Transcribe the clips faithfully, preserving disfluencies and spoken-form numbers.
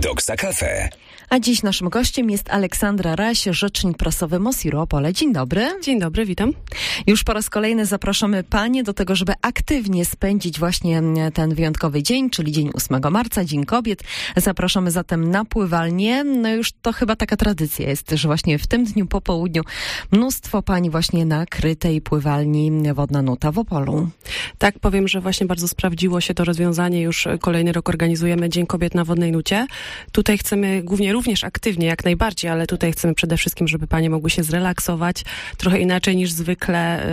Doksa Cafe. A dziś naszym gościem jest Aleksandra Raś, rzecznik prasowy Mosiru Opole. Dzień dobry. Dzień dobry, witam. Już po raz kolejny zapraszamy Panie do tego, żeby aktywnie spędzić właśnie ten wyjątkowy dzień, czyli dzień ósmego marca, Dzień Kobiet. Zapraszamy zatem na pływalnię. No już to chyba taka tradycja jest, że właśnie w tym dniu po południu mnóstwo pań właśnie na krytej pływalni Wodna Nuta w Opolu. Tak, powiem, że właśnie bardzo sprawdziło się to rozwiązanie. Już kolejny rok organizujemy Dzień Kobiet na Wodnej Nucie. Tutaj chcemy głównie również aktywnie, jak najbardziej, ale tutaj chcemy przede wszystkim, żeby panie mogły się zrelaksować trochę inaczej niż zwykle.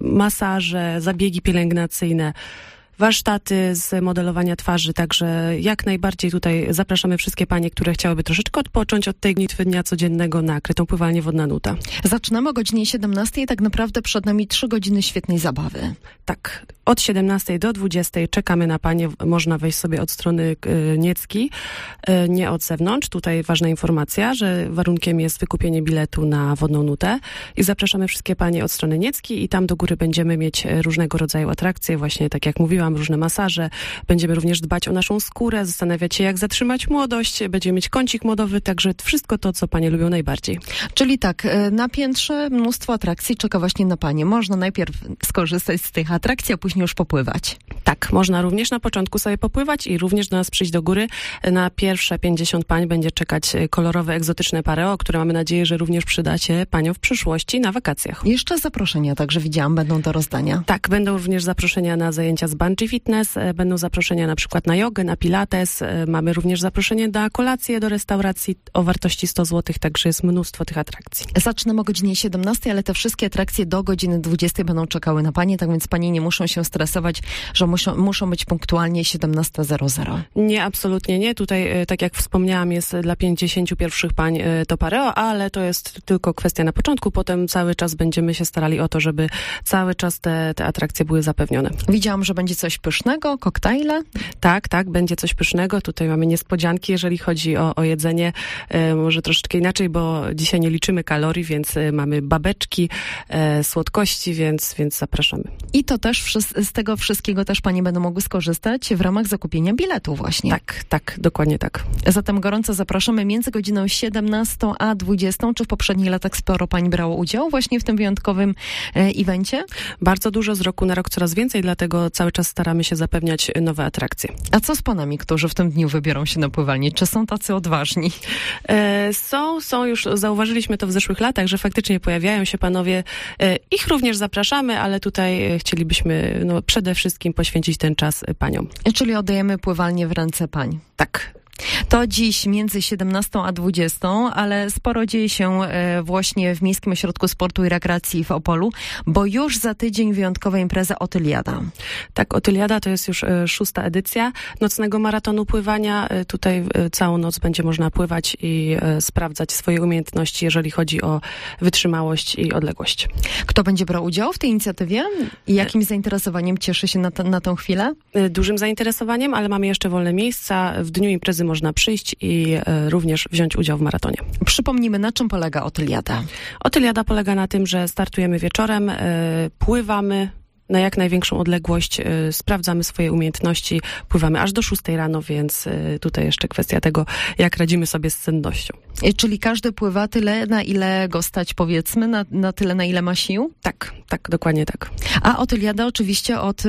Masaże, zabiegi pielęgnacyjne, warsztaty z modelowania twarzy, także jak najbardziej tutaj zapraszamy wszystkie panie, które chciałyby troszeczkę odpocząć od tej gnitwy dnia codziennego na krytą pływalnię Wodna Nuta. Zaczynamy o godzinie siedemnastej, tak naprawdę przed nami trzy godziny świetnej zabawy. Tak, od siedemnastej do dwudziestej czekamy na panie, można wejść sobie od strony y, Niecki, y, nie od zewnątrz. Tutaj ważna informacja, że warunkiem jest wykupienie biletu na Wodną Nutę i zapraszamy wszystkie panie od strony Niecki i tam do góry będziemy mieć różnego rodzaju atrakcje, właśnie tak jak mówiłam, różne masaże. Będziemy również dbać o naszą skórę, zastanawiać się, jak zatrzymać młodość. Będziemy mieć kącik modowy, także wszystko to, co panie lubią najbardziej. Czyli tak, na piętrze mnóstwo atrakcji czeka właśnie na panie. Można najpierw skorzystać z tych atrakcji, a później już popływać. Tak, można również na początku sobie popływać i również do nas przyjść do góry. Na pierwsze pięćdziesiąt pań będzie czekać kolorowe, egzotyczne pareo, które mamy nadzieję, że również przyda się paniom w przyszłości na wakacjach. Jeszcze zaproszenia, także widziałam, będą do rozdania. Tak, będą również zaproszenia na zajęcia z bungee fitness, będą zaproszenia na przykład na jogę, na pilates, mamy również zaproszenie na kolację do restauracji o wartości sto złotych, także jest mnóstwo tych atrakcji. Zaczynamy o godzinie siedemnastej, ale te wszystkie atrakcje do godziny dwudziestej będą czekały na panie, tak więc panie nie muszą się stresować, że muszą, muszą być punktualnie siedemnasta zero zero. Nie, absolutnie nie. Tutaj, tak jak wspomniałam, jest dla pięćdziesięciu pierwszych pań to pareo, ale to jest tylko kwestia na początku, potem cały czas będziemy się starali o to, żeby cały czas te, te atrakcje były zapewnione. Widziałam, że będzie coś pysznego, koktajle? Tak, tak, będzie coś pysznego. Tutaj mamy niespodzianki, jeżeli chodzi o, o jedzenie. E, może troszeczkę inaczej, bo dzisiaj nie liczymy kalorii, więc e, mamy babeczki, e, słodkości, więc, więc zapraszamy. I to też z tego wszystkiego też panie będą mogły skorzystać w ramach zakupienia biletu właśnie. Tak, tak, dokładnie tak. Zatem gorąco zapraszamy między godziną siedemnastą a dwudziestą. Czy w poprzednich latach sporo pań brało udział właśnie w tym wyjątkowym e, evencie? Bardzo dużo, z roku na rok coraz więcej, dlatego cały czas staramy się zapewniać nowe atrakcje. A co z panami, którzy w tym dniu wybiorą się na pływalnię? Czy są tacy odważni? E, są, są już, zauważyliśmy to w zeszłych latach, że faktycznie pojawiają się panowie. E, ich również zapraszamy, ale tutaj chcielibyśmy no, przede wszystkim poświęcić ten czas paniom. Czyli oddajemy pływalnię w ręce pań. Tak. To dziś między siedemnastą a dwudziestą, ale sporo dzieje się e, właśnie w Miejskim Ośrodku Sportu i Rekreacji w Opolu, bo już za tydzień wyjątkowa impreza Otyliada. Tak, Otyliada to jest już e, szósta edycja nocnego maratonu pływania. E, tutaj e, całą noc będzie można pływać i e, sprawdzać swoje umiejętności, jeżeli chodzi o wytrzymałość i odległość. Kto będzie brał udział w tej inicjatywie i jakim e... zainteresowaniem cieszy się na, t- na tę chwilę? E, dużym zainteresowaniem, ale mamy jeszcze wolne miejsca. W dniu imprezy można przyjść i e, również wziąć udział w maratonie. Przypomnijmy, na czym polega Otyliada? Otyliada polega na tym, że startujemy wieczorem, e, pływamy na jak największą odległość, y, sprawdzamy swoje umiejętności, pływamy aż do szóstej rano, więc y, tutaj jeszcze kwestia tego, jak radzimy sobie z sennością. I, czyli każdy pływa tyle, na ile go stać, powiedzmy, na, na tyle, na ile ma sił? Tak, tak, dokładnie tak. A Otyliada oczywiście od y,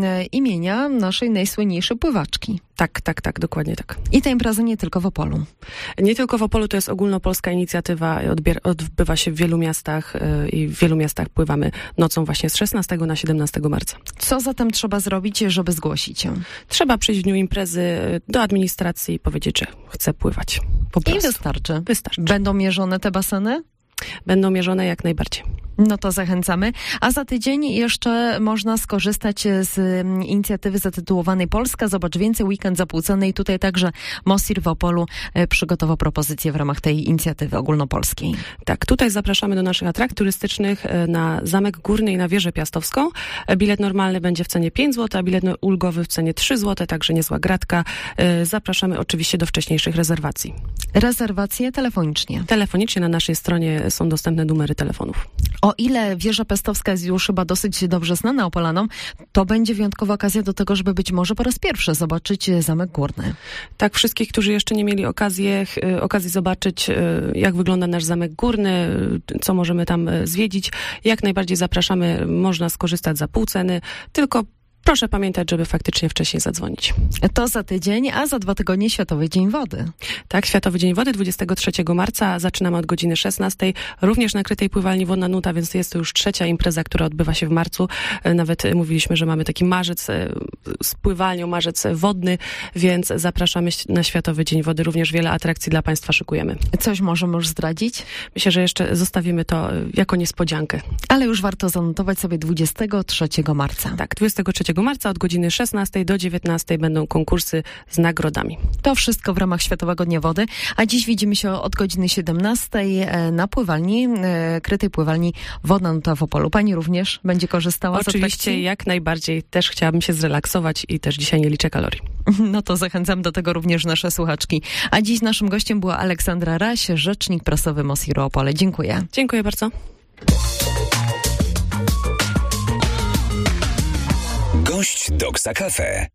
imienia naszej najsłynniejszej pływaczki. Tak, tak, tak, dokładnie tak. I ta impreza nie tylko w Opolu. Nie tylko w Opolu, to jest ogólnopolska inicjatywa, odbier- odbywa się w wielu miastach y, i w wielu miastach pływamy nocą właśnie z szesnastego na siedemnastego marca. Co zatem trzeba zrobić, żeby zgłosić się? Trzeba przyjść w dniu imprezy do administracji i powiedzieć, że chce pływać. Po prostu. I wystarczy. Wystarczy. Będą mierzone te baseny? Będą mierzone jak najbardziej. No to zachęcamy. A za tydzień jeszcze można skorzystać z inicjatywy zatytułowanej Polska Zobacz Więcej, weekend zapłcony i tutaj także Mosir w Opolu przygotował propozycję w ramach tej inicjatywy ogólnopolskiej. Tak, tutaj zapraszamy do naszych atrakcji turystycznych na Zamek Górny i na Wieżę Piastowską. Bilet normalny będzie w cenie pięć złotych, a bilet ulgowy w cenie trzy złote, także niezła gratka. Zapraszamy oczywiście do wcześniejszych rezerwacji. Rezerwacje telefonicznie? Telefonicznie na naszej stronie są dostępne numery telefonów. O ile wieża Piastowska jest już chyba dosyć dobrze znana Opolanom, to będzie wyjątkowa okazja do tego, żeby być może po raz pierwszy zobaczyć Zamek Górny. Tak, wszystkich, którzy jeszcze nie mieli okazji, okazji zobaczyć, jak wygląda nasz Zamek Górny, co możemy tam zwiedzić, jak najbardziej zapraszamy, można skorzystać za pół ceny, tylko proszę pamiętać, żeby faktycznie wcześniej zadzwonić. To za tydzień, a za dwa tygodnie Światowy Dzień Wody. Tak, Światowy Dzień Wody dwudziestego trzeciego marca. Zaczynamy od godziny szesnastej. Również na krytej pływalni Wodna Nuta, więc jest to już trzecia impreza, która odbywa się w marcu. Nawet mówiliśmy, że mamy taki marzec z pływalnią, marzec wodny, więc zapraszamy na Światowy Dzień Wody. Również wiele atrakcji dla Państwa szykujemy. Coś możemy już zdradzić? Myślę, że jeszcze zostawimy to jako niespodziankę. Ale już warto zanotować sobie dwudziestego trzeciego marca. Tak, dwudziestego trzeciego marca od godziny szesnastej do dziewiętnastej będą konkursy z nagrodami. To wszystko w ramach Światowego Dnia Wody, a dziś widzimy się od godziny siedemnastej na pływalni, krytej pływalni Wodna Nuta w Opolu. Pani również będzie korzystała z atrakcji? Oczywiście, jak najbardziej. Też chciałabym się zrelaksować i też dzisiaj nie liczę kalorii. No to zachęcam do tego również nasze słuchaczki. A dziś naszym gościem była Aleksandra Raś, rzecznik prasowy Mosiro Opole. Dziękuję. Dziękuję bardzo. Gość Doksa Cafe.